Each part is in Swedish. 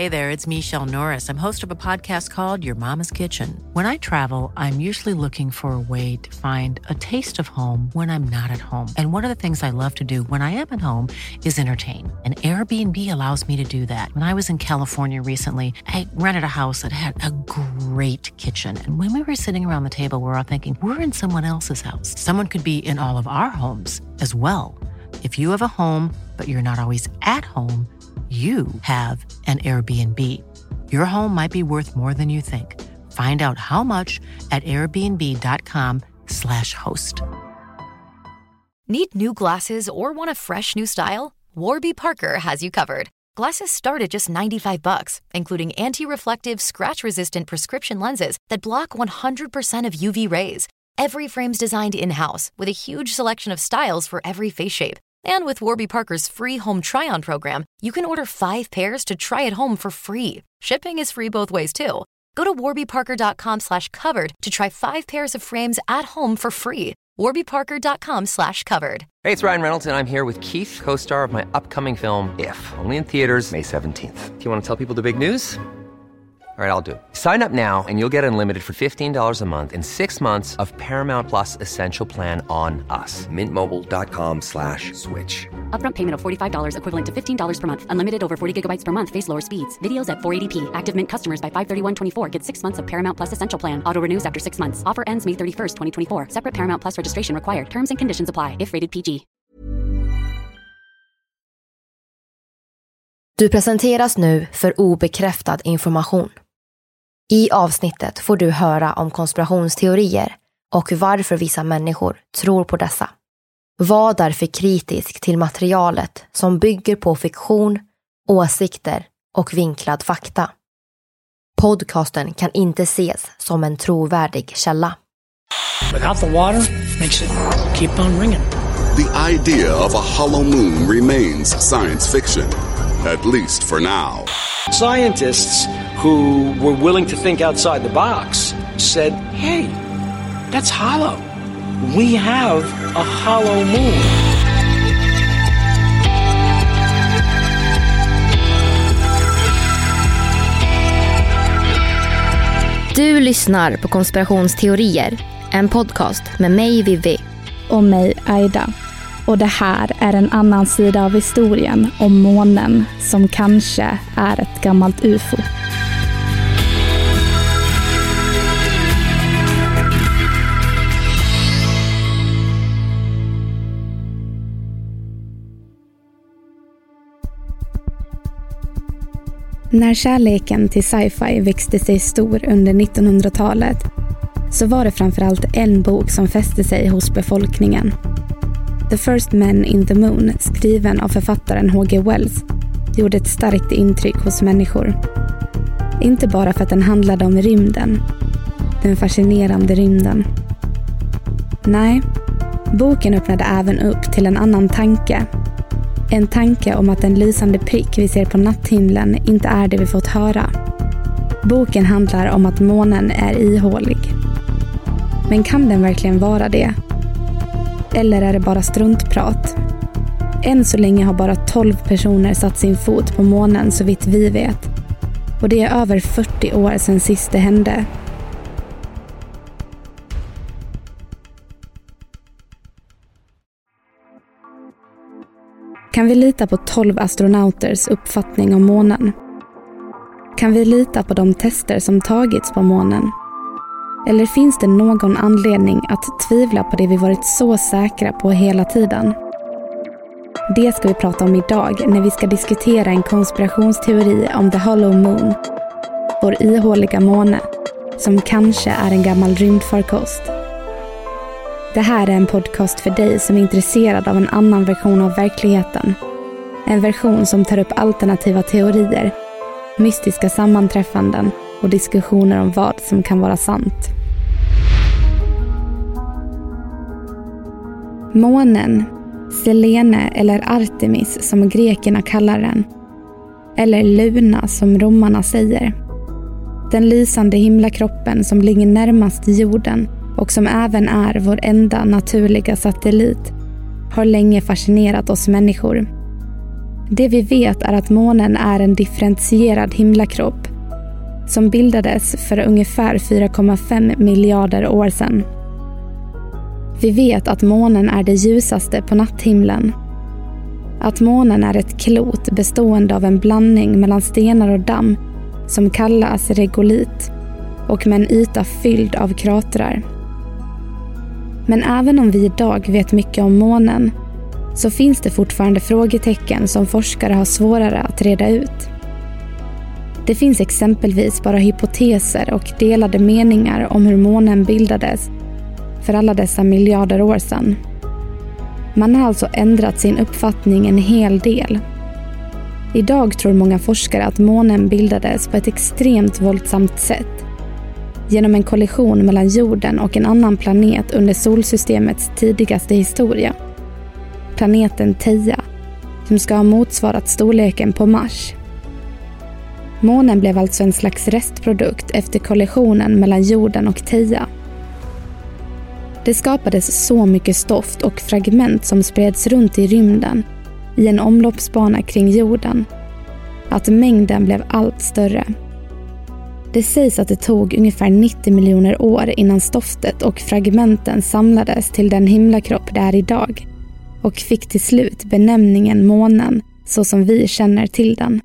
Hey there, it's Michelle Norris. I'm host of a podcast called Your Mama's Kitchen. When I travel, I'm usually looking for a way to find a taste of home when I'm not at home. And one of the things I love to do when I am at home is entertain. And Airbnb allows me to do that. When I was in California recently, I rented a house that had a great kitchen. And when we were sitting around the table, we were all thinking, we're in someone else's house. Someone could be in all of our homes as well. If you have a home, but you're not always at home, you have an Airbnb. Your home might be worth more than you think. Find out how much at airbnb.com/host. Need new glasses or want a fresh new style? Warby Parker has you covered. Glasses start at just $95, including anti-reflective, scratch-resistant prescription lenses that block 100% of UV rays. Every frame's designed in-house with a huge selection of styles for every face shape. And with Warby Parker's free home try-on program, you can order 5 pairs to try at home for free. Shipping is free both ways, too. Go to warbyparker.com/covered to try 5 pairs of frames at home for free. warbyparker.com/covered. Hey, it's Ryan Reynolds, and I'm here with Keith, co-star of my upcoming film, If, only in theaters May 17th. Do you want to tell people the big news? All right, I'll do it. Sign up now and you'll get unlimited for $15 a month and 6 months of Paramount Plus Essential Plan on us. MintMobile.com/switch. Upfront payment of $45 equivalent to $15 per month. Unlimited over 40 gigabytes per month. Face lower speeds. Videos at 480p. Active Mint customers by 531.24 get 6 months of Paramount Plus Essential Plan. Auto renews after 6 months. Offer ends May 31st, 2024. Separate Paramount Plus registration required. Terms and conditions apply if rated PG. Du presenteras nu för obekräftad information. I avsnittet får du höra om konspirationsteorier och varför vissa människor tror på dessa. Var därför kritisk till materialet som bygger på fiktion, åsikter och vinklad fakta. Podcasten kan inte ses som en trovärdig källa. Without the water makes it keep on ringing. The idea of a hollow moon remains science fiction, at least for now. Scientists who were willing to think outside the box said, hey, that's hollow. We have a hollow moon. Du lyssnar på Konspirationsteorier, en podcast med mig Vivi. Och mig Aida. Och det här är en annan sida av historien om månen som kanske är ett gammalt UFO. När kärleken till sci-fi växte sig stor under 1900-talet så var det framförallt en bok som fäste sig hos befolkningen. The First Men in the Moon, skriven av författaren H.G. Wells, gjorde ett starkt intryck hos människor. Inte bara för att den handlade om rymden, den fascinerande rymden. Nej, boken öppnade även upp till en annan tanke. En tanke om att den lysande prick vi ser på natthimlen inte är det vi fått höra. Boken handlar om att månen är ihålig. Men kan den verkligen vara det? Eller är det bara struntprat? Än så länge har bara 12 personer satt sin fot på månen så vitt vi vet. Och det är över 40 år sedan sist det hände. Kan vi lita på 12 astronauters uppfattning om månen? Kan vi lita på de tester som tagits på månen? Eller finns det någon anledning att tvivla på det vi varit så säkra på hela tiden? Det ska vi prata om idag när vi ska diskutera en konspirationsteori om The Hollow Moon, vår ihåliga måne, som kanske är en gammal rymdfarkost. Det här är en podcast för dig som är intresserad av en annan version av verkligheten. En version som tar upp alternativa teorier, mystiska sammanträffanden och diskussioner om vad som kan vara sant. Månen, Selene eller Artemis som grekerna kallar den, eller Luna som romarna säger. Den lysande himlakroppen som ligger närmast jorden och som även är vår enda naturliga satellit har länge fascinerat oss människor. Det vi vet är att månen är en differentierad himlakropp som bildades för ungefär 4,5 miljarder år sedan. Vi vet att månen är det ljusaste på natthimlen. Att månen är ett klot bestående av en blandning mellan stenar och damm som kallas regolit och med en yta fylld av kratrar. Men även om vi idag vet mycket om månen så finns det fortfarande frågetecken som forskare har svårare att reda ut. Det finns exempelvis bara hypoteser och delade meningar om hur månen bildades för alla dessa miljarder år sedan. Man har alltså ändrat sin uppfattning en hel del. Idag tror många forskare att månen bildades på ett extremt våldsamt sätt genom en kollision mellan jorden och en annan planet under solsystemets tidigaste historia. Planeten Theia, som ska ha motsvarat storleken på Mars. Månen blev alltså en slags restprodukt efter kollisionen mellan jorden och Theia. Det skapades så mycket stoft och fragment som spreds runt i rymden i en omloppsbana kring jorden att mängden blev allt större. Det sägs att det tog ungefär 90 miljoner år innan stoftet och fragmenten samlades till den himlakropp det är idag och fick till slut benämningen månen så som vi känner till den.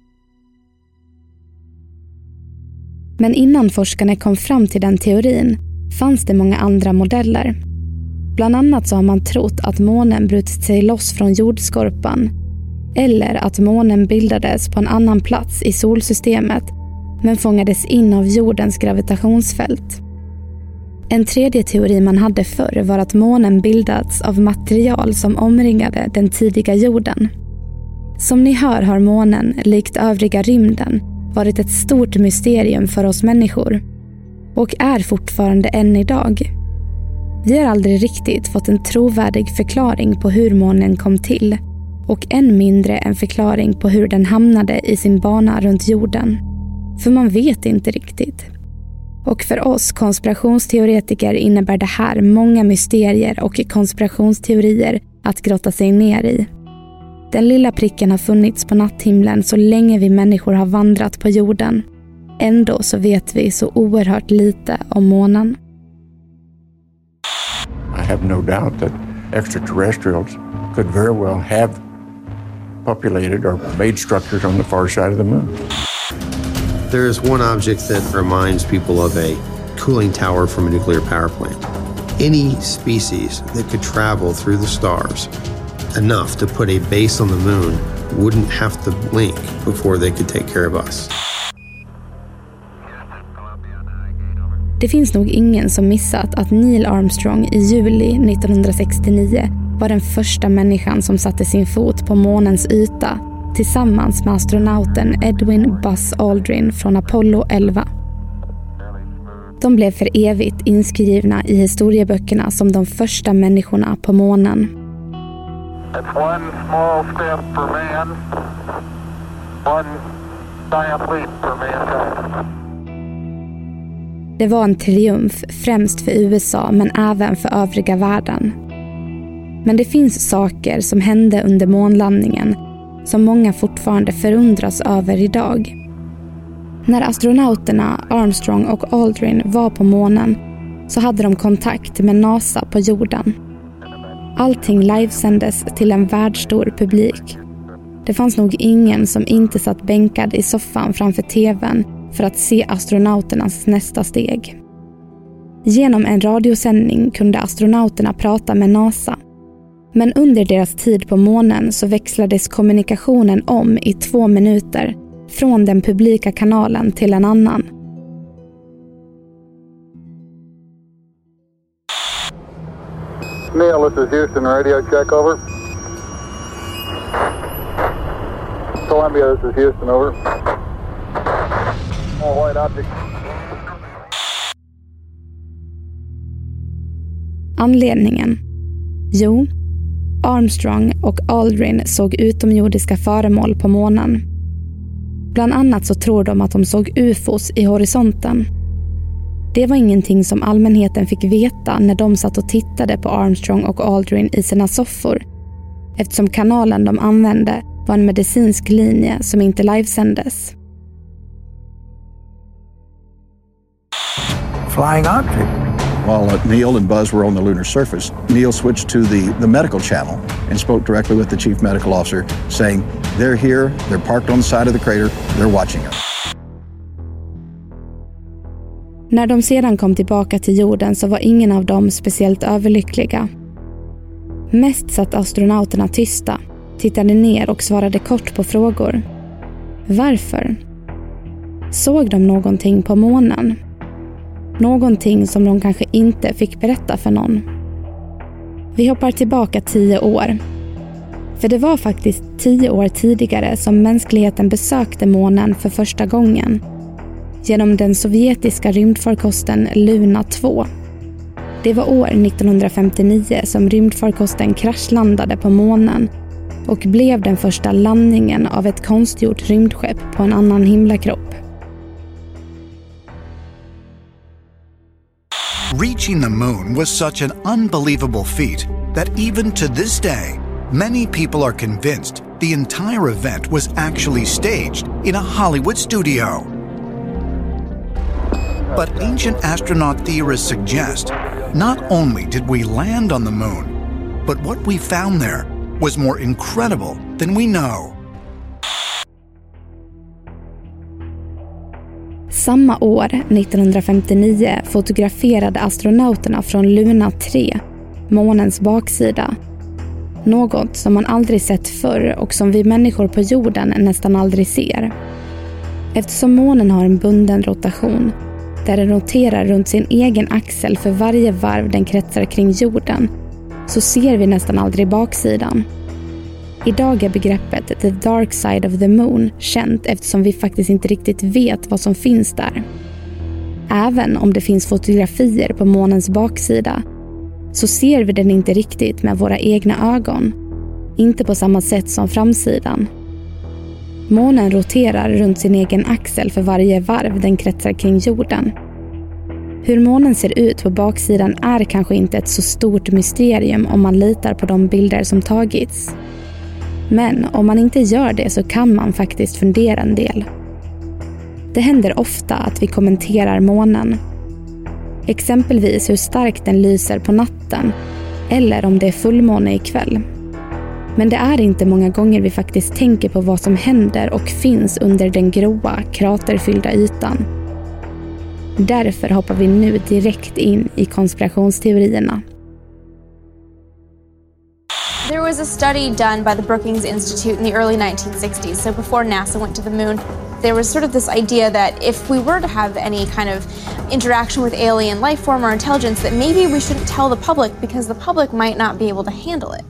Men innan forskarna kom fram till den teorin fanns det många andra modeller. Bland annat så har man trott att månen brutit sig loss från jordskorpan eller att månen bildades på en annan plats i solsystemet men fångades in av jordens gravitationsfält. En tredje teori man hade förr var att månen bildats av material som omringade den tidiga jorden. Som ni hör har månen, likt övriga rymden, varit ett stort mysterium för oss människor och är fortfarande än idag. Vi har aldrig riktigt fått en trovärdig förklaring på hur månen kom till och än mindre en förklaring på hur den hamnade i sin bana runt jorden. För man vet inte riktigt. Och för oss konspirationsteoretiker innebär det här många mysterier och konspirationsteorier att grotta sig ner i. Den lilla pricken har funnits på natthimlen så länge vi människor har vandrat på jorden. Ändå så vet vi så oerhört lite om månen. I have no doubt that extraterrestrials could very well have populated or made structures on the far side of the moon. There is one object that reminds people of a cooling tower from a nuclear power plant. Any species that could travel through the stars enough to put a base on the moon wouldn't have to blink before they could take care of us. Det finns nog ingen som missat att Neil Armstrong i juli 1969 var den första människan som satte sin fot på månens yta tillsammans med astronauten Edwin Buzz Aldrin från Apollo 11. De blev för evigt inskrivna i historieböckerna som de första människorna på månen. It's one small step for man, one giant leap for mankind. Det var en triumf främst för USA men även för övriga världen. Men det finns saker som hände under månlandningen som många fortfarande förundras över idag. När astronauterna Armstrong och Aldrin var på månen så hade de kontakt med NASA på jorden. Allting livesändes till en världsstor publik. Det fanns nog ingen som inte satt bänkad i soffan framför tvn för att se astronauternas nästa steg. Genom en radiosändning kunde astronauterna prata med NASA. Men under deras tid på månen så växlades kommunikationen om i 2 minuter från den publika kanalen till en annan. Neil, this is Houston radio, check over. Columbia, this is Houston, over. Small white object. Anledningen? Jo, Armstrong och Aldrin såg utomjordiska föremål på månen. Bland annat så tror de att de såg UFOs i horisonten. Det var ingenting som allmänheten fick veta när de satt och tittade på Armstrong och Aldrin i sina soffor, eftersom kanalen de använde var en medicinsk linje som inte livesändes. Flying object. While Neil and Buzz were on the lunar surface, Neil switched to the medical channel and spoke directly with the chief medical officer, saying, "They're here, they're parked on the side of the crater, they're watching us." När de sedan kom tillbaka till jorden så var ingen av dem speciellt överlyckliga. Mest satt astronauterna tysta, tittade ner och svarade kort på frågor. Varför? Såg de någonting på månen? Någonting som de kanske inte fick berätta för någon. Vi hoppar tillbaka 10 år. För det var faktiskt 10 år tidigare som mänskligheten besökte månen för första gången. Genom den sovjetiska rymdfarkosten Luna 2. Det var år 1959 som rymdfarkosten kraschlandade på månen och blev den första landningen av ett konstgjort rymdskepp på en annan himlakropp. Reaching the moon was such an unbelievable feat that even to this day, many people are convinced the entire event was actually staged in a Hollywood studio. But ancient astronaut theorists suggest not only did we land on the moon, but what we found there was more incredible than we know. Samma år, 1959, fotograferade astronauterna från Luna 3, månens baksida. Något som man aldrig sett förr och som vi människor på jorden nästan aldrig ser. Eftersom månen har en bunden rotation, där den roterar runt sin egen axel för varje varv den kretsar kring jorden, så ser vi nästan aldrig baksidan. Idag är begreppet The Dark Side of the Moon känt eftersom vi faktiskt inte riktigt vet vad som finns där. Även om det finns fotografier på månens baksida så ser vi den inte riktigt med våra egna ögon. Inte på samma sätt som framsidan. Månen roterar runt sin egen axel för varje varv den kretsar kring jorden. Hur månen ser ut på baksidan är kanske inte ett så stort mysterium om man litar på de bilder som tagits. Men om man inte gör det så kan man faktiskt fundera en del. Det händer ofta att vi kommenterar månen. Exempelvis hur starkt den lyser på natten eller om det är fullmåne ikväll. Men det är inte många gånger vi faktiskt tänker på vad som händer och finns under den gråa, kraterfyllda ytan. Därför hoppar vi nu direkt in i konspirationsteorierna. There was a study done by the Brookings Institute in the early 1960s, so before NASA went to the moon. There was sort of this idea that if we were to have any kind of interaction with alien life form or intelligence, that maybe we shouldn't tell the public because the public might not be able to handle it.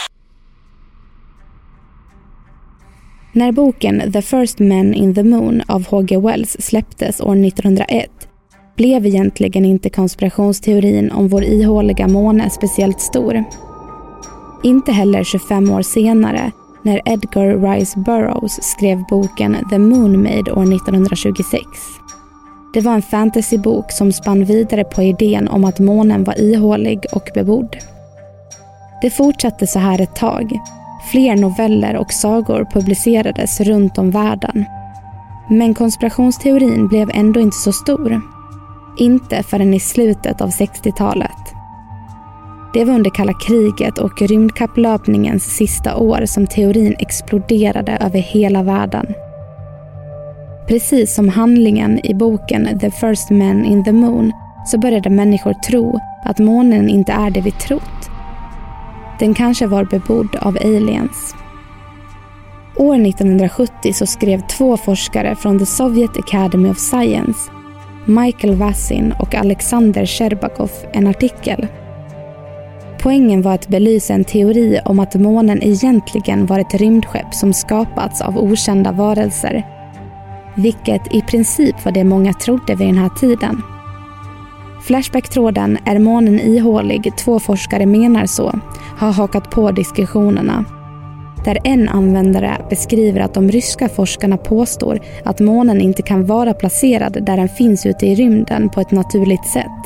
När boken The First Men in the Moon av H.G. Wells släpptes år 1901 blev egentligen inte konspirationsteorin om vår ihåliga måne speciellt stor. Inte heller 25 år senare när Edgar Rice Burroughs skrev boken The Moon Maid år 1926. Det var en fantasybok som spann vidare på idén om att månen var ihålig och bebodd. Det fortsatte så här ett tag. Fler noveller och sagor publicerades runt om världen. Men konspirationsteorin blev ändå inte så stor. Inte förrän i slutet av 60-talet. Det var under kalla kriget och rymdkapplöpningens sista år som teorin exploderade över hela världen. Precis som handlingen i boken The First Men in the Moon så började människor tro att månen inte är det vi trott. Den kanske var bebodd av aliens. År 1970 så skrev 2 forskare från The Soviet Academy of Science, Michael Vassin och Alexander Sherbakov, en artikel. Poängen var att belysa en teori om att månen egentligen var ett rymdskepp som skapats av okända varelser. Vilket i princip var det många trodde vid den här tiden. Flashback-tråden "Är månen ihålig? 2 forskare menar så" har hakat på diskussionerna. Där en användare beskriver att de ryska forskarna påstår att månen inte kan vara placerad där den finns ute i rymden på ett naturligt sätt.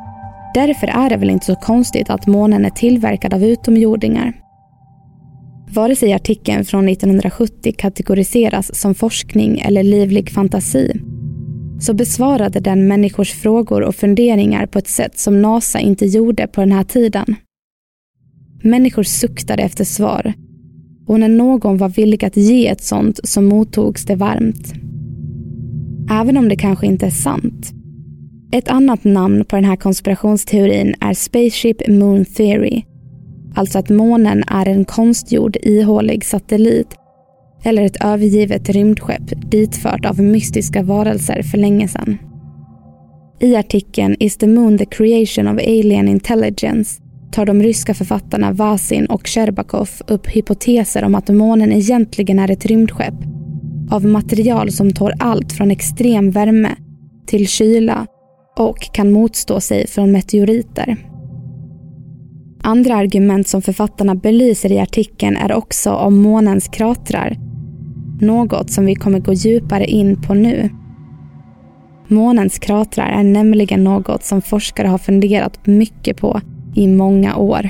Därför är det väl inte så konstigt att månen är tillverkad av utomjordingar. Vare sig artikeln från 1970 kategoriseras som forskning eller livlig fantasi, så besvarade den människors frågor och funderingar på ett sätt som NASA inte gjorde på den här tiden. Människor suktade efter svar, och när någon var villig att ge ett sånt så mottogs det varmt. Även om det kanske inte är sant. Ett annat namn på den här konspirationsteorin är Spaceship Moon Theory. Alltså att månen är en konstgjord ihålig satellit eller ett övergivet rymdskepp ditfört av mystiska varelser för länge sedan. I artikeln Is the Moon the Creation of Alien Intelligence tar de ryska författarna Vasin och Sherbakov upp hypoteser om att månen egentligen är ett rymdskepp av material som tål allt från extrem värme till kyla och kan motstå sig från meteoriter. Andra argument som författarna belyser i artikeln är också om månens kratrar, något som vi kommer gå djupare in på nu. Månens kratrar är nämligen något som forskare har funderat mycket på i många år.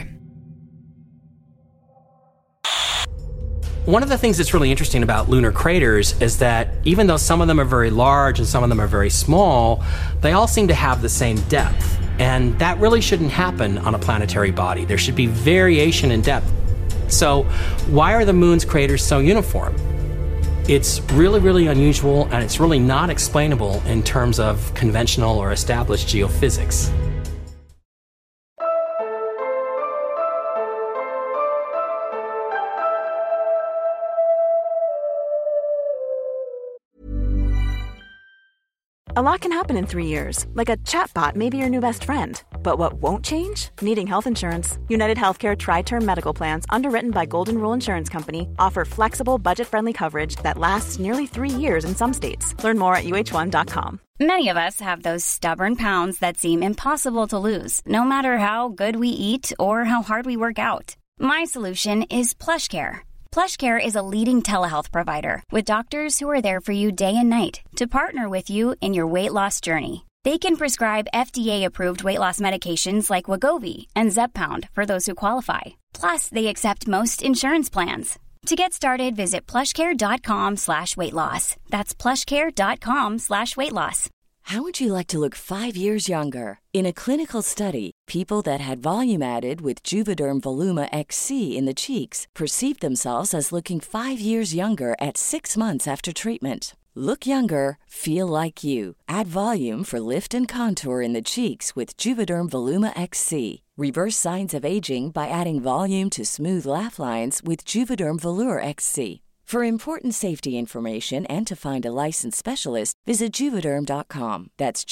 One of the things that's really interesting about lunar craters is that even though some of them are very large and some of them are very small, they all seem to have the same depth. And that really shouldn't happen on a planetary body. There should be variation in depth. So why are the moon's craters so uniform? It's really, really unusual, and it's really not explainable in terms of conventional or established geophysics. A lot can happen in 3 years, like a chatbot may be your new best friend. But what won't change? Needing health insurance. United Healthcare Tri-Term Medical Plans, underwritten by Golden Rule Insurance Company, offer flexible, budget-friendly coverage that lasts nearly 3 years in some states. Learn more at uh1.com. Many of us have those stubborn pounds that seem impossible to lose, no matter how good we eat or how hard we work out. My solution is PlushCare. PlushCare is a leading telehealth provider with doctors who are there for you day and night to partner with you in your weight loss journey. They can prescribe FDA-approved weight loss medications like Wegovy and Zepbound for those who qualify. Plus, they accept most insurance plans. To get started, visit plushcare.com/weightloss. That's plushcare.com/weightloss. How would you like to look 5 years younger? In a clinical study, people that had volume added with Juvederm Voluma XC in the cheeks perceived themselves as looking 5 years younger at 6 months after treatment. Look younger, feel like you. Add volume for lift and contour in the cheeks with Juvederm Voluma XC. Reverse signs of aging by adding volume to smooth laugh lines with Juvederm Volure XC. For important safety information and to find a licensed specialist, visit Juvederm.com. That's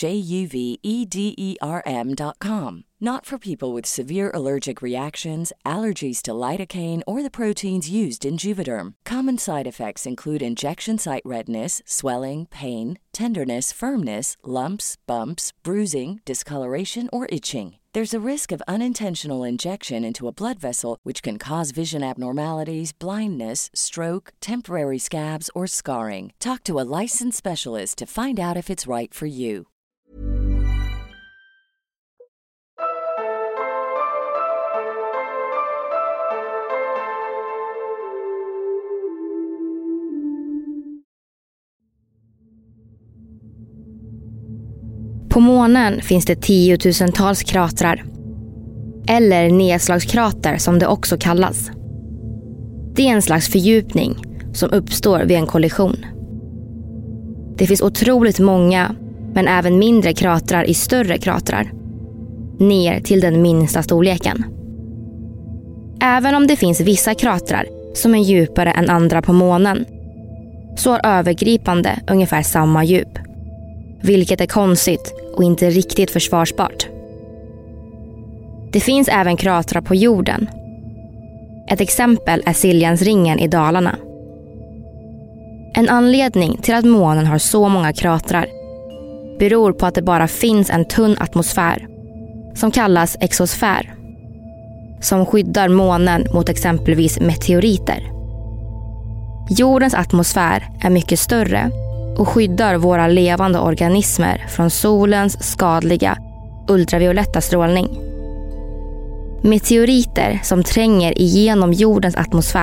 JUVEDERM.com. Not for people with severe allergic reactions, allergies to lidocaine, or the proteins used in Juvederm. Common side effects include injection site redness, swelling, pain, tenderness, firmness, lumps, bumps, bruising, discoloration, or itching. There's a risk of unintentional injection into a blood vessel, which can cause vision abnormalities, blindness, stroke, temporary scabs, or scarring. Talk to a licensed specialist to find out if it's right for you. På månen finns det 10 000-tals kratrar. Eller nedslagskrater som det också kallas. Det är en slags fördjupning som uppstår vid en kollision. Det finns otroligt många, men även mindre kratrar i större kratrar. Ner till den minsta storleken. Även om det finns vissa kratrar som är djupare än andra på månen, så har övergripande ungefär samma djup. Vilket är konstigt och inte riktigt försvarsbart. Det finns även kratrar på jorden. Ett exempel är Siljansringen i Dalarna. En anledning till att månen har så många kratrar beror på att det bara finns en tunn atmosfär som kallas exosfär, som skyddar månen mot exempelvis meteoriter. Jordens atmosfär är mycket större och skyddar våra levande organismer från solens skadliga ultravioletta strålning. Meteoriter som tränger igenom jordens atmosfär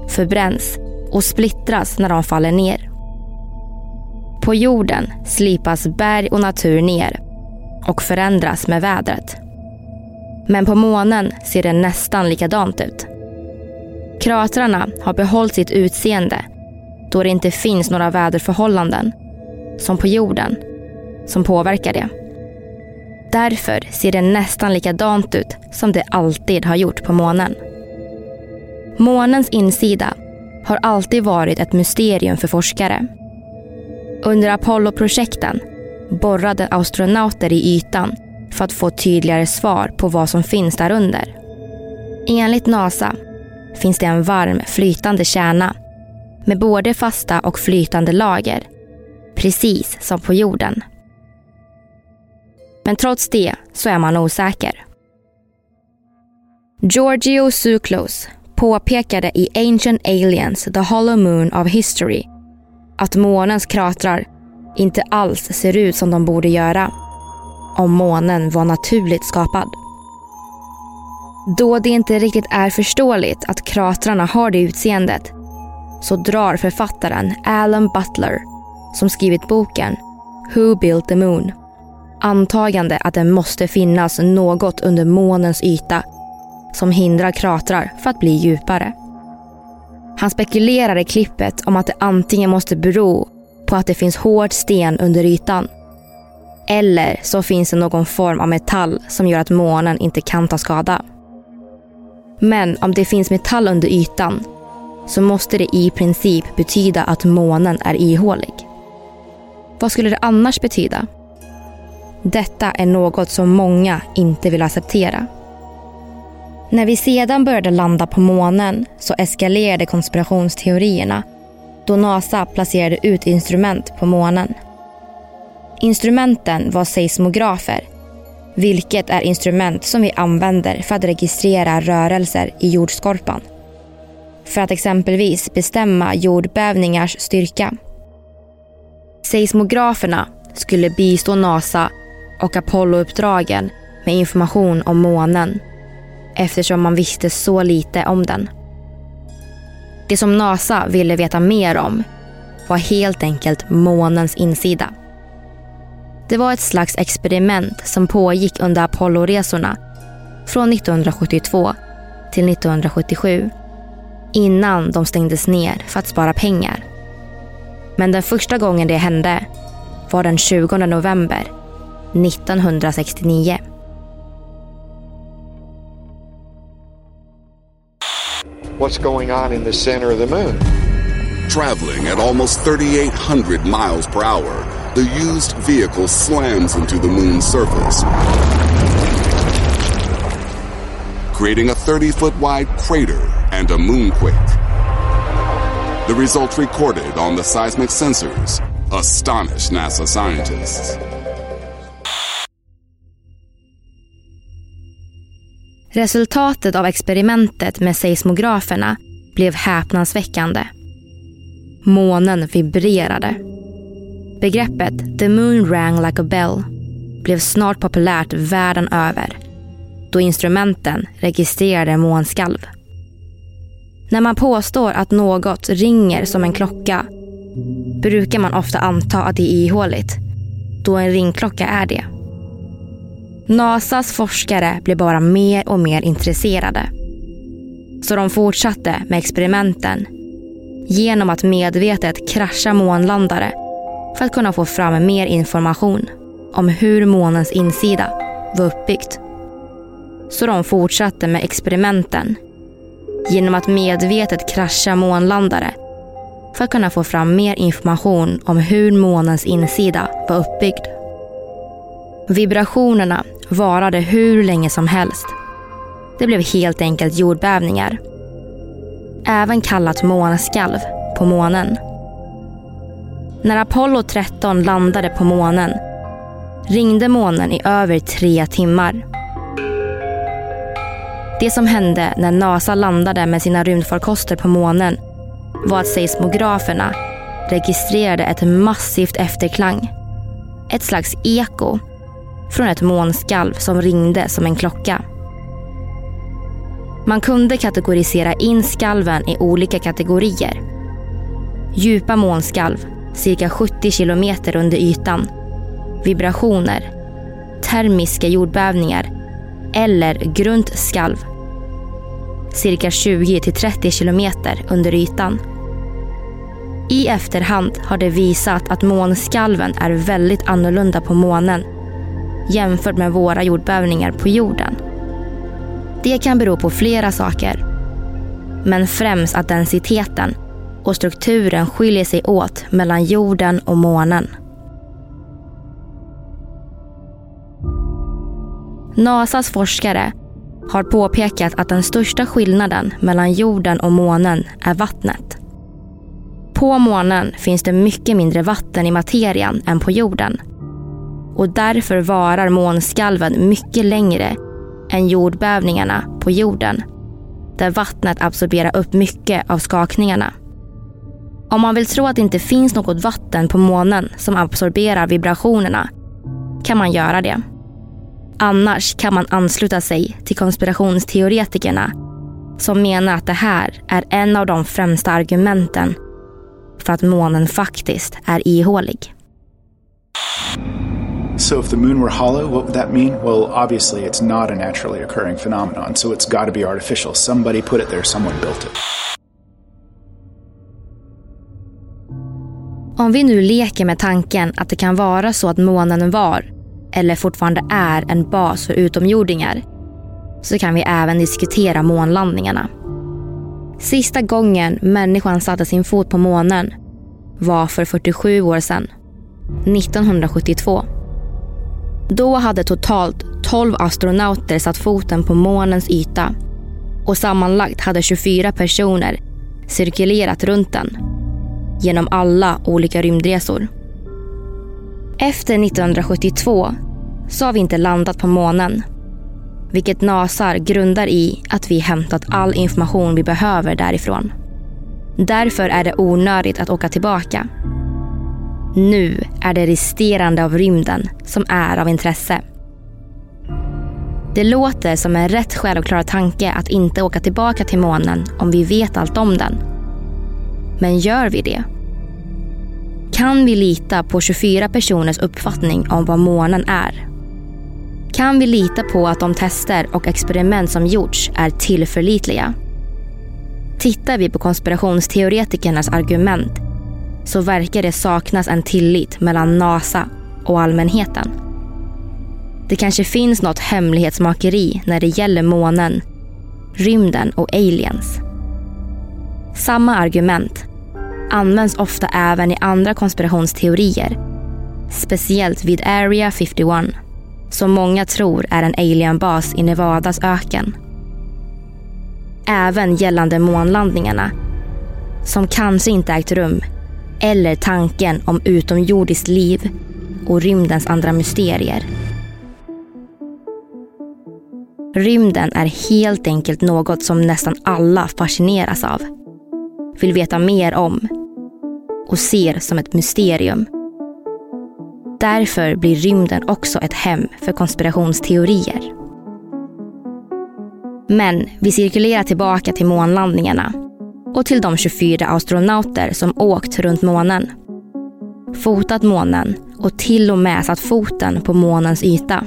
förbränns och splittras när de faller ner. På jorden slipas berg och natur ner och förändras med vädret. Men på månen ser det nästan likadant ut. Kratrarna har behållit sitt utseende då det inte finns några väderförhållanden, som på jorden, som påverkar det. Därför ser det nästan likadant ut som det alltid har gjort på månen. Månens insida har alltid varit ett mysterium för forskare. Under Apollo-projekten borrade astronauter i ytan för att få tydligare svar på vad som finns där under. Enligt NASA finns det en varm, flytande kärna med både fasta och flytande lager, precis som på jorden. Men trots det så är man osäker. Giorgio Tsoukalos påpekade i Ancient Aliens, The Hollow Moon of History att månens kratrar inte alls ser ut som de borde göra om månen var naturligt skapad. Då det inte riktigt är förståeligt att kratrarna har det utseendet, så drar författaren Alan Butler, som skrivit boken Who Built the Moon, antagande att det måste finnas något under månens yta som hindrar kratrar för att bli djupare. Han spekulerar i klippet om att det antingen måste bero på att det finns hård sten under ytan, eller så finns det någon form av metall som gör att månen inte kan ta skada. Men om det finns metall under ytan så måste det i princip betyda att månen är ihålig. Vad skulle det annars betyda? Detta är något som många inte vill acceptera. När vi sedan började landa på månen så eskalerade konspirationsteorierna då NASA placerade ut instrument på månen. Instrumenten var seismografer, vilket är instrument som vi använder för att registrera rörelser i jordskorpan. För att exempelvis bestämma jordbävningars styrka. Seismograferna skulle bistå NASA och Apollo-uppdragen med information om månen, eftersom man visste så lite om den. Det som NASA ville veta mer om var helt enkelt månens insida. Det var ett slags experiment som pågick under Apollo-resorna från 1972 till 1977, innan de stängdes ner för att spara pengar. Men den första gången det hände var den 20 november 1969. What's going on in the center of the moon? Traveling at almost 3,800 miles per hour, the used vehicle slams into the moon's surface, creating a 30-foot wide crater and a moonquake. The results recorded on the seismic sensors astonished NASA scientists. Resultatet av experimentet med seismograferna blev häpnadsväckande. Månen vibrerade. Begreppet "the moon rang like a bell" blev snart populärt världen över, då instrumenten registrerade månskalv. När man påstår att något ringer som en klocka brukar man ofta anta att det är ihåligt, då en ringklocka är det. NASAs forskare blev bara mer och mer intresserade. Så de fortsatte med experimenten genom att medvetet krascha månlandare för att kunna få fram mer information om hur månens insida var uppbyggt. Så de fortsatte med experimenten genom att medvetet krascha månlandare för att kunna få fram mer information om hur månens insida var uppbyggd. Vibrationerna varade hur länge som helst. Det blev helt enkelt jordbävningar. Även kallat månskalv på månen. När Apollo 13 landade på månen ringde månen i över 3 timmar. Det som hände när NASA landade med sina rymdfarkoster på månen var att seismograferna registrerade ett massivt efterklang. Ett slags eko från ett månskalv som ringde som en klocka. Man kunde kategorisera in skalven i olika kategorier. Djupa månskalv, cirka 70 kilometer under ytan. Vibrationer, termiska jordbävningar eller grunt skalv, cirka 20-30 kilometer under ytan. I efterhand har det visat att månskalven är väldigt annorlunda på månen jämfört med våra jordbävningar på jorden. Det kan bero på flera saker, men främst att densiteten och strukturen skiljer sig åt mellan jorden och månen. NASAs forskare har påpekat att den största skillnaden mellan jorden och månen är vattnet. På månen finns det mycket mindre vatten i materian än på jorden. Och därför varar månskalven mycket längre än jordbävningarna på jorden, där vattnet absorberar upp mycket av skakningarna. Om man vill tro att det inte finns något vatten på månen som absorberar vibrationerna, kan man göra det. Annars kan man ansluta sig till konspirationsteoretikerna som menar att det här är en av de främsta argumenten för att månen faktiskt är ihålig. So if the moon were hollow, what would that mean? Well, obviously it's not a naturally occurring phenomenon, so it's got to be artificial. Somebody put it there, someone built it. Om vi nu leker med tanken att det kan vara så att månen var, eller fortfarande är, en bas för utomjordingar, så kan vi även diskutera månlandningarna. Sista gången människan satte sin fot på månen var för 47 år sedan, 1972. Då hade totalt 12 astronauter satt foten på månens yta och sammanlagt hade 24 personer cirkulerat runt den genom alla olika rymdresor. Efter 1972 så har vi inte landat på månen, vilket NASA grundar i att vi hämtat all information vi behöver därifrån. Därför är det onödigt att åka tillbaka. Nu är det resterande av rymden som är av intresse. Det låter som en rätt självklar tanke att inte åka tillbaka till månen om vi vet allt om den. Men gör vi det? Kan vi lita på 24 personers uppfattning om vad månen är? Kan vi lita på att de tester och experiment som gjorts är tillförlitliga? Tittar vi på konspirationsteoretikernas argument så verkar det saknas en tillit mellan NASA och allmänheten. Det kanske finns något hemlighetsmakeri när det gäller månen, rymden och aliens. Samma argument används ofta även i andra konspirationsteorier, speciellt vid Area 51, som många tror är en alienbas i Nevadas öken. Även gällande månlandningarna, som kanske inte ägt rum, eller tanken om utomjordiskt liv och rymdens andra mysterier. Rymden är helt enkelt något som nästan alla fascineras av, vill veta mer om och ser som ett mysterium. Därför blir rymden också ett hem för konspirationsteorier. Men vi cirkulerar tillbaka till månlandningarna och till de 24 astronauter som åkt runt månen, fotat månen och till och med satt foten på månens yta.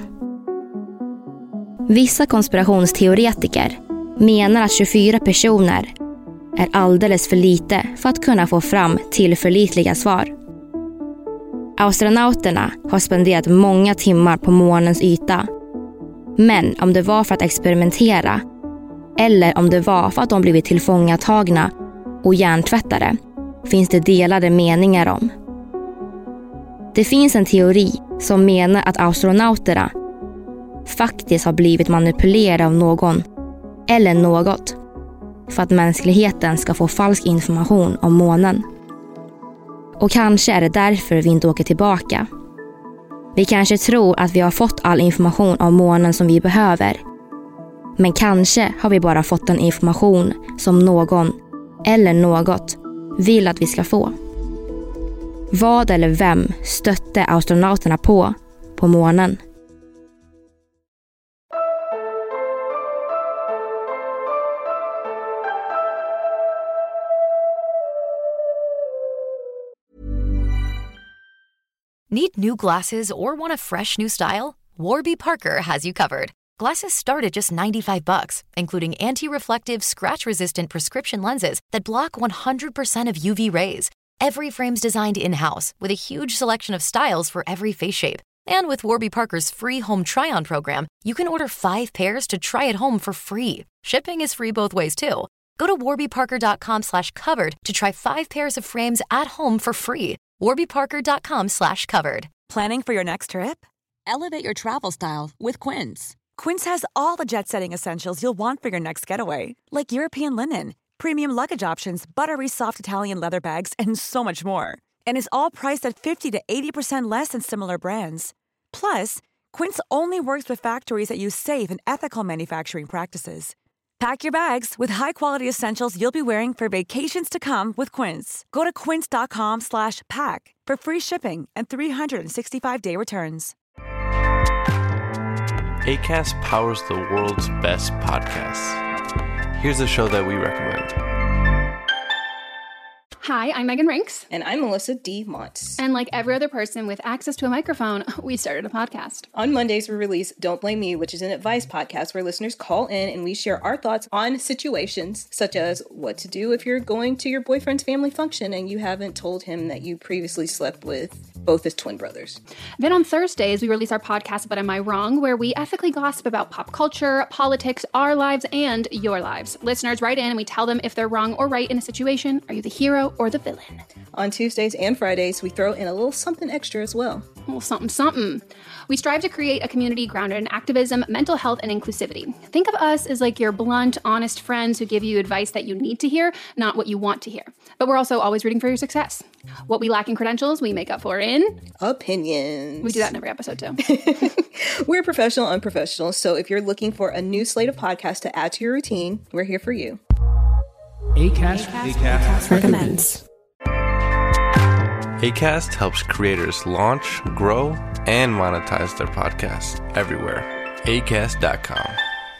Vissa konspirationsteoretiker menar att 24 personer är alldeles för lite för att kunna få fram tillförlitliga svar. Astronauterna har spenderat många timmar på månens yta, men om det var för att experimentera eller om det var för att de blivit tillfångatagna och hjärntvättade finns det delade meningar om. Det finns en teori som menar att astronauterna faktiskt har blivit manipulerade av någon eller något för att mänskligheten ska få falsk information om månen. Och kanske är det därför vi inte åker tillbaka. Vi kanske tror att vi har fått all information om månen som vi behöver. Men kanske har vi bara fått den information som någon eller något vill att vi ska få. Vad eller vem stötte astronauterna på månen? Need new glasses or want a fresh new style? Warby Parker has you covered. Glasses start at just $95, including anti-reflective, scratch-resistant prescription lenses that block 100% of UV rays. Every frame's designed in-house with a huge selection of styles for every face shape. And with Warby Parker's free home try-on program, you can order 5 pairs to try at home for free. Shipping is free both ways, too. Go to warbyparker.com/covered to try 5 pairs of frames at home for free. warbyparker.com/covered. Planning for your next trip? Elevate your travel style with Quince. Quince has all the jet-setting essentials you'll want for your next getaway, like European linen, premium luggage options, buttery soft Italian leather bags, and so much more. And is all priced at 50 to 80% less than similar brands. Plus, Quince only works with factories that use safe and ethical manufacturing practices. Pack your bags with high-quality essentials you'll be wearing for vacations to come with Quince. Go to quince.com/pack for free shipping and 365-day returns. Acast powers the world's best podcasts. Here's a show that we recommend. Hi, I'm Megan Rinks. And I'm Melissa D. Montz. And like every other person with access to a microphone, we started a podcast. On Mondays, we release Don't Blame Me, which is an advice podcast where listeners call in and we share our thoughts on situations such as what to do if you're going to your boyfriend's family function and you haven't told him that you previously slept with both his twin brothers. Then on Thursdays, we release our podcast, But Am I Wrong?, where we ethically gossip about pop culture, politics, our lives, and your lives. Listeners write in and we tell them if they're wrong or right in a situation. Are you the hero or the villain? On Tuesdays and Fridays, we throw in a little something extra as well. A little something. We strive to create a community grounded in activism, mental health, and inclusivity. Think of us as like your blunt, honest friends who give you advice that you need to hear, not what you want to hear. But we're also always rooting for your success. What we lack in credentials, we make up for in opinions. We do that in every episode, too. We're professional, unprofessional. So if you're looking for a new slate of podcasts to add to your routine, we're here for you. Acast recommends. Acast helps creators launch, grow, and monetize their podcasts everywhere. Acast.com.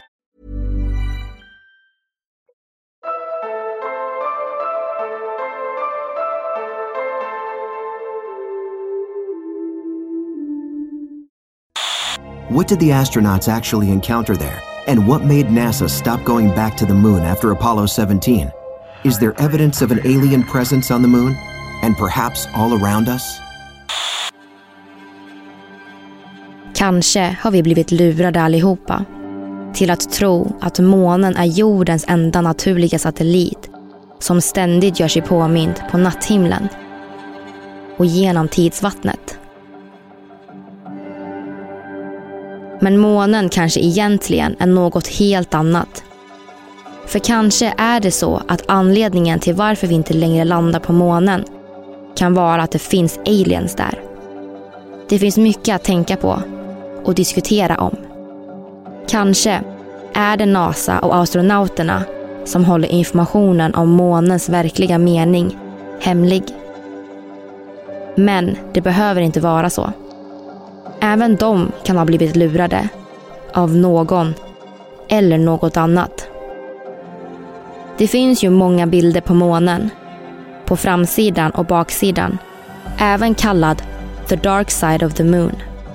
What did the astronauts actually encounter there? And what made NASA stop going back to the moon after Apollo 17? Is there evidence of an alien presence on the moon? And perhaps all around us? Kanske har vi blivit lurade allihopa till att tro att månen är jordens enda naturliga satellit som ständigt gör sig påmind på natthimlen och genom tidsvattnet. Men månen kanske egentligen är något helt annat. För kanske är det så att anledningen till varför vi inte längre landar på månen kan vara att det finns aliens där. Det finns mycket att tänka på och diskutera om. Kanske är det NASA och astronauterna som håller informationen om månens verkliga mening hemlig. Men det behöver inte vara så. Även de kan ha blivit lurade av någon eller något annat. Det finns ju många bilder på månen, på framsidan och baksidan, även kallad The Dark Side of the Moon.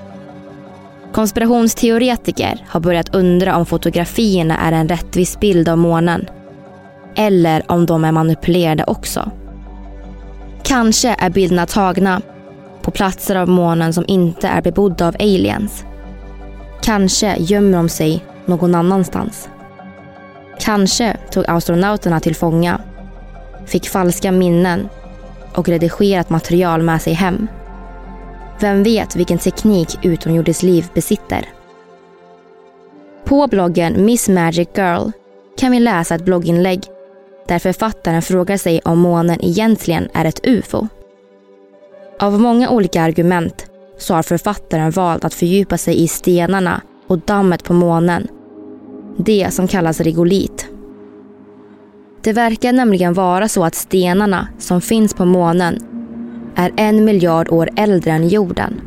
Konspirationsteoretiker har börjat undra om fotografierna är en rättvis bild av månen, eller om de är manipulerade också. Kanske är bilderna tagna på platser av månen som inte är bebodda av aliens. Kanske gömmer de sig någon annanstans. Kanske tog astronauterna till fånga, fick falska minnen och redigerat material med sig hem. Vem vet vilken teknik utomjordiskt liv besitter? På bloggen Miss Magic Girl kan vi läsa ett blogginlägg där författaren frågar sig om månen egentligen är ett UFO. Av många olika argument så har författaren valt att fördjupa sig i stenarna och dammet på månen, det som kallas regolit. Det verkar nämligen vara så att stenarna som finns på månen är 1 miljard år äldre än jorden.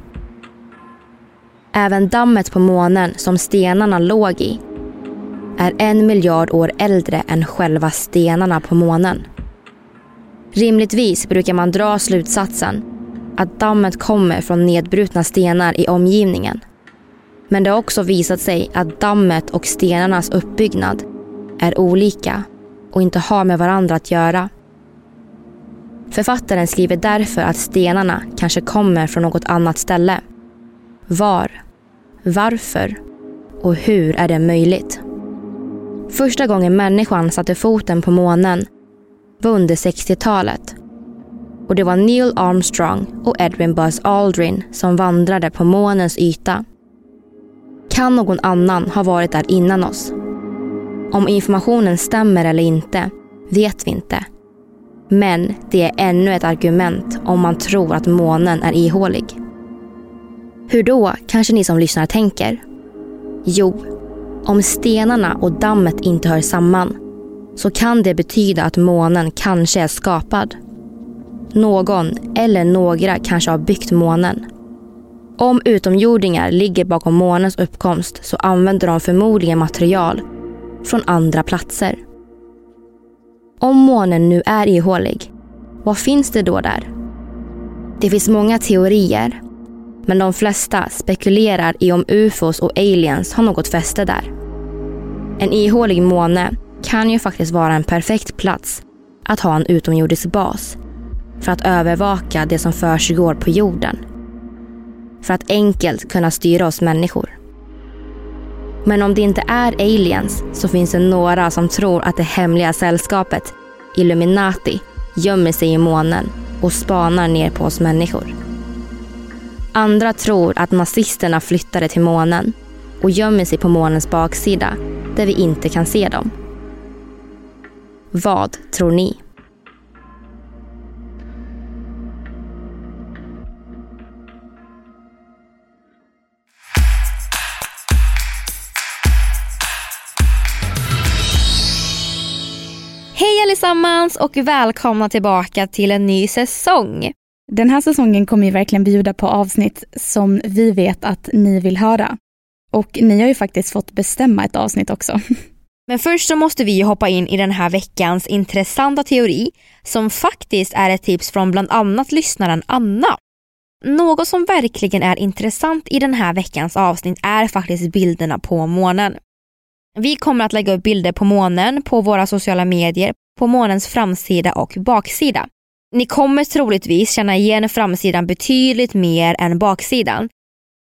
Även dammet på månen som stenarna låg i är 1 miljard år äldre än själva stenarna på månen. Rimligtvis brukar man dra slutsatsen att dammet kommer från nedbrutna stenar i omgivningen. Men det har också visat sig att dammet och stenarnas uppbyggnad är olika och inte har med varandra att göra. Författaren skriver därför att stenarna kanske kommer från något annat ställe. Var, varför och hur är det möjligt? Första gången människan satte foten på månen var under 60-talet. Och det var Neil Armstrong och Edwin Buzz Aldrin som vandrade på månens yta. Kan någon annan ha varit där innan oss? Om informationen stämmer eller inte vet vi inte. Men det är ännu ett argument om man tror att månen är ihålig. Hur då, kanske ni som lyssnar tänker? Jo, om stenarna och dammet inte hör samman så kan det betyda att månen kanske är skapad. Någon eller några kanske har byggt månen. Om utomjordingar ligger bakom månens uppkomst så använder de förmodligen material från andra platser. Om månen nu är ihålig, vad finns det då där? Det finns många teorier, men de flesta spekulerar i om UFOs och aliens har något fäste där. En ihålig måne kan ju faktiskt vara en perfekt plats att ha en utomjordisk bas för att övervaka det som försiggår på jorden. För att enkelt kunna styra oss människor. Men om det inte är aliens så finns det några som tror att det hemliga sällskapet Illuminati gömmer sig i månen och spanar ner på oss människor. Andra tror att nazisterna flyttade till månen och gömmer sig på månens baksida där vi inte kan se dem. Vad tror ni? Hej allesammans och välkomna tillbaka till en ny säsong. Den här säsongen kommer ju verkligen bjuda på avsnitt som vi vet att ni vill höra. Och ni har ju faktiskt fått bestämma ett avsnitt också. Men först så måste vi hoppa in i den här veckans intressanta teori som faktiskt är ett tips från bland annat lyssnaren Anna. Något som verkligen är intressant i den här veckans avsnitt är faktiskt bilderna på månen. Vi kommer att lägga upp bilder på månen på våra sociala medier, på månens framsida och baksida. Ni kommer troligtvis känna igen framsidan betydligt mer än baksidan.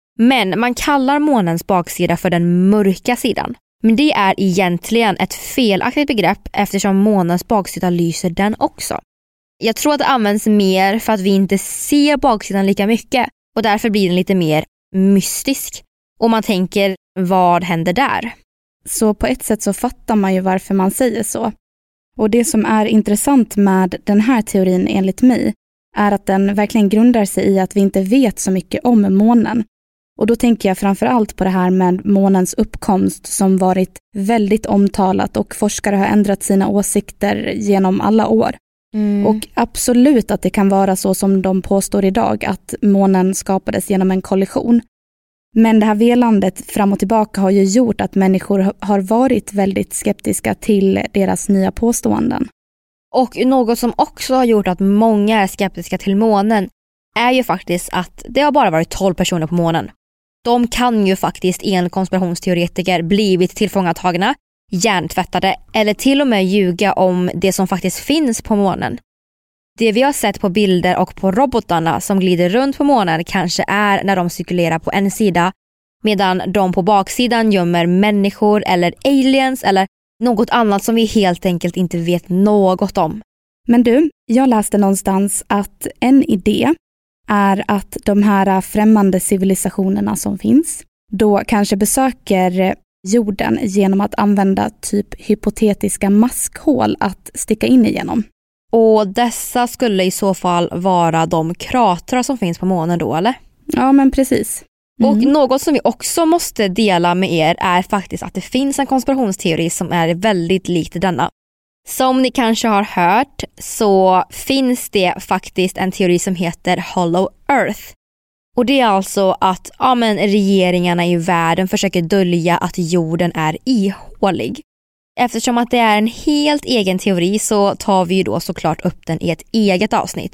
Men man kallar månens baksida för den mörka sidan. Men det är egentligen ett felaktigt begrepp eftersom månens baksida lyser den också. Jag tror att det används mer för att vi inte ser baksidan lika mycket och därför blir den lite mer mystisk. Och man tänker, vad händer där? Så på ett sätt så fattar man ju varför man säger så. Och det som är intressant med den här teorin enligt mig är att den verkligen grundar sig i att vi inte vet så mycket om månen. Och då tänker jag framförallt på det här med månens uppkomst som varit väldigt omtalat och forskare har ändrat sina åsikter genom alla år. Och absolut att det kan vara så som de påstår idag att månen skapades genom en kollision. Men det här velandet fram och tillbaka har ju gjort att människor har varit väldigt skeptiska till deras nya påståenden. Och något som också har gjort att många är skeptiska till månen är ju faktiskt att det har bara varit 12 personer på månen. De kan ju faktiskt enligt konspirationsteoretiker blivit tillfångatagna, hjärntvättade eller till och med ljuga om det som faktiskt finns på månen. Det vi har sett på bilder och på robotarna som glider runt på månen kanske är när de cirkulerar på en sida medan de på baksidan gömmer människor eller aliens eller något annat som vi helt enkelt inte vet något om. Men du, jag läste någonstans att en idé är att de här främmande civilisationerna som finns då kanske besöker jorden genom att använda typ hypotetiska maskhål att sticka in igenom. Och dessa skulle i så fall vara de kratrar som finns på månen då, eller? Ja, men precis. Och något som vi också måste dela med er är faktiskt att det finns en konspirationsteori som är väldigt likt denna. Som ni kanske har hört så finns det faktiskt en teori som heter Hollow Earth. Och det är alltså att regeringarna i världen försöker dölja att jorden är ihålig. Eftersom att det är en helt egen teori så tar vi ju då såklart upp den i ett eget avsnitt.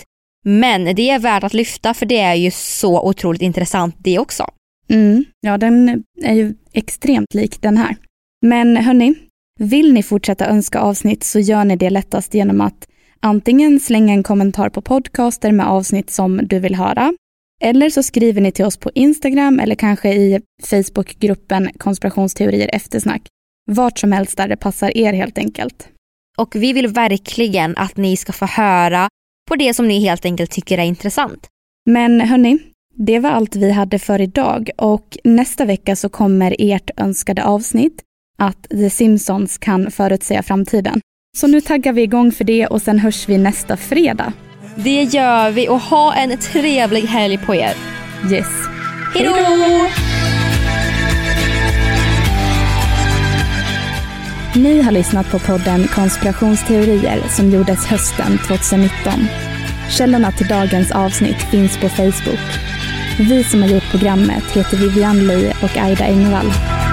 Men det är värt att lyfta för det är ju så otroligt intressant det också. Ja, den är ju extremt lik den här. Men hörni, vill ni fortsätta önska avsnitt så gör ni det lättast genom att antingen slänga en kommentar på podcaster med avsnitt som du vill höra. Eller så skriver ni till oss på Instagram eller kanske i Facebookgruppen Konspirationsteorier eftersnack. Vart som helst där det passar er helt enkelt. Och vi vill verkligen att ni ska få höra på det som ni helt enkelt tycker är intressant. Men hörni, det var allt vi hade för idag och nästa vecka så kommer ert önskade avsnitt att The Simpsons kan förutsäga framtiden. Så nu taggar vi igång för det och sen hörs vi nästa fredag. Det gör vi och ha en trevlig helg på er. Yes. Hej då! Ni har lyssnat på podden Konspirationsteorier som gjordes hösten 2019. Källorna till dagens avsnitt finns på Facebook. Vi som har gjort programmet heter Vivian Lee och Aida Engvall.